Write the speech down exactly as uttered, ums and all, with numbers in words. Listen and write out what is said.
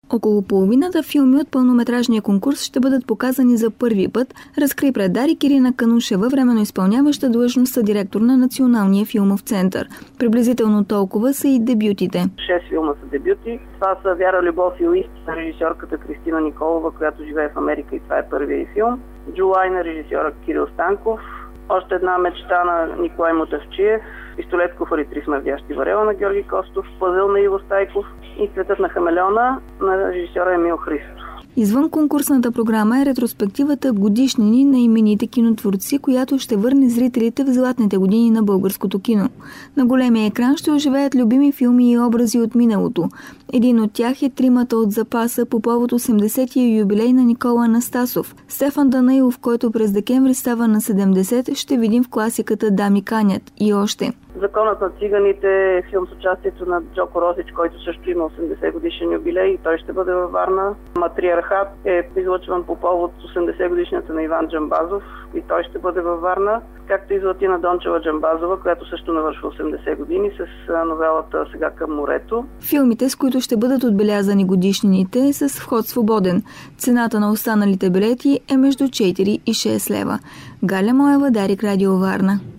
Около половината филми от пълнометражния конкурс ще бъдат показани за първи път, разкри пред Дарик Ирина Канушева, временно изпълняваща длъжност съдиректор на Националния филмов център. Приблизително толкова са и дебютите. Шест филма са дебюти. Това са Вяра, любов и уист на режисьорката Кристина Николова, която живее в Америка и това е първият филм. Джулай на режисьора Кирил Станков. Още една мечта на Николай Мотавчиев. Пистолет, куфар и три смърдящи варела на Георги Костов. Пъзел на Иво Стайков. И Цветът на хамелеона на режисьора Емил Христов. Извън конкурсната програма е ретроспективата Годишнини на имените кинотворци, която ще върне зрителите в златните години на българското кино. На големия екран ще оживеят любими филми и образи от миналото. Един от тях е Тримата от запаса по повод осемдесетия юбилей на Никола Анастасов. Стефан Данаилов, който през декември става на седемдесет, ще видим в класиката Дами канят и още. Законът на циганите е филм с участието на Джоко Росич, който също има осемдесет годишен юбилей и той ще бъде във Варна. Матриархат е излъчван по повод осемдесет годишната на Иван Джамбазов и той ще бъде във Варна, както и Златина Дончева Джамбазова, която също навършва осемдесет години с новелата Сега към морето. Филмите, с които ще бъдат отбелязани годишнините, са с вход свободен. Цената на останалите билети е между четири и шест лева. Галя Моева, Дарик, Радио Варна.